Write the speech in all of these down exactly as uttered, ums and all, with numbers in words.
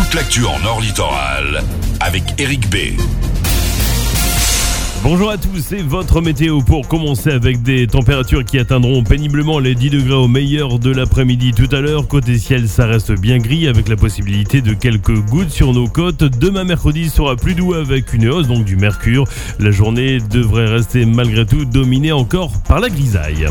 toute l'actu en Nord Littoral avec Eric B. Bonjour à tous, c'est votre météo pour commencer avec des températures qui atteindront péniblement les dix degrés au meilleur de l'après-midi tout à l'heure. Côté ciel, ça reste bien gris avec la possibilité de quelques gouttes sur nos côtes. Demain mercredi sera plus doux avec une hausse donc du mercure. La journée devrait rester malgré tout dominée encore par la grisaille.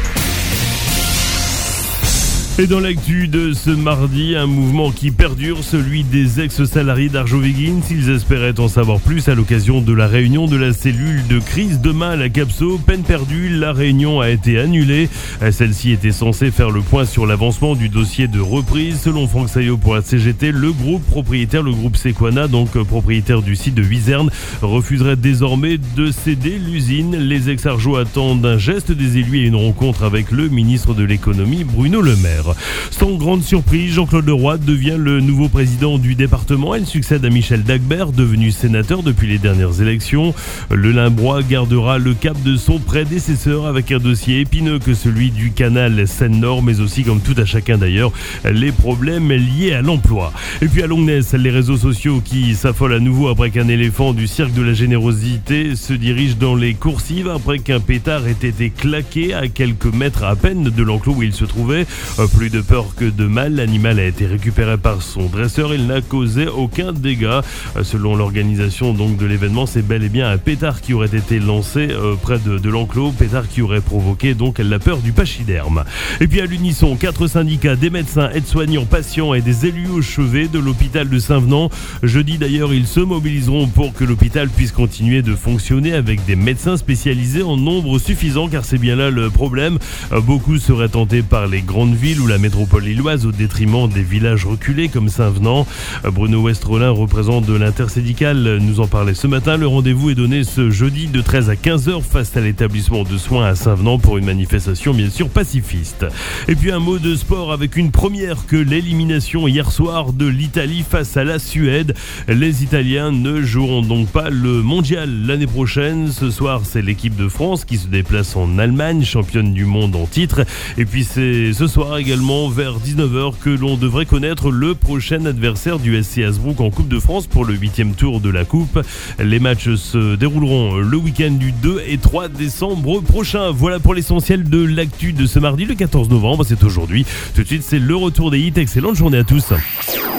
Et dans l'actu de ce mardi, un mouvement qui perdure, celui des ex-salariés d'Arjowiggins. Ils espéraient en savoir plus à l'occasion de la réunion de la cellule de crise demain à la Capso. Peine perdue, la réunion a été annulée. Celle-ci était censée faire le point sur l'avancement du dossier de reprise. Selon Franck Saillot pour la C G T, le groupe propriétaire, le groupe Sequana, donc propriétaire du site de Wizerne, refuserait désormais de céder l'usine. Les ex-Arjo attendent un geste des élus et une rencontre avec le ministre de l'économie, Bruno Le Maire. Sans grande surprise, Jean-Claude Leroy devient le nouveau président du département. Il succède à Michel Dagbert, devenu sénateur depuis les dernières élections. Le Limbrois gardera le cap de son prédécesseur avec un dossier épineux que celui du canal Seine-Nord, mais aussi, comme tout à chacun d'ailleurs, les problèmes liés à l'emploi. Et puis à Longnes, les réseaux sociaux qui s'affolent à nouveau après qu'un éléphant du cirque de la générosité se dirige dans les coursives après qu'un pétard ait été claqué à quelques mètres à peine de l'enclos où il se trouvait. Plus de peur que de mal, l'animal a été récupéré par son dresseur. Il n'a causé aucun dégât. Selon l'organisation donc de l'événement, c'est bel et bien un pétard qui aurait été lancé euh, près de, de l'enclos, pétard qui aurait provoqué donc la peur du pachyderme. Et puis à l'unisson, quatre syndicats, des médecins, aides-soignants, patients et des élus au chevet de l'hôpital de Saint-Venant. Jeudi d'ailleurs, ils se mobiliseront pour que l'hôpital puisse continuer de fonctionner avec des médecins spécialisés en nombre suffisant, car c'est bien là le problème. Beaucoup seraient tentés par les grandes villes ou la métropole lilloise au détriment des villages reculés comme Saint-Venant. Bruno Westrolin, représentant de l'intersyndicale, nous en parlait ce matin. Le rendez-vous est donné ce jeudi de treize à quinze heures face à l'établissement de soins à Saint-Venant pour une manifestation bien sûr pacifiste. Et puis un mot de sport avec une première que l'élimination hier soir de l'Italie face à la Suède. Les Italiens ne joueront donc pas le mondial l'année prochaine. Ce soir, c'est l'équipe de France qui se déplace en Allemagne, championne du monde en titre. Et puis c'est ce soir également vers dix-neuf heures que l'on devrait connaître le prochain adversaire du S C Hasbrook en Coupe de France pour le huitième tour de la Coupe. Les matchs se dérouleront le week-end du deux et trois décembre prochain. Voilà pour l'essentiel de l'actu de ce mardi le quatorze novembre, c'est aujourd'hui. Tout de suite, c'est le retour des hits. Excellente journée à tous.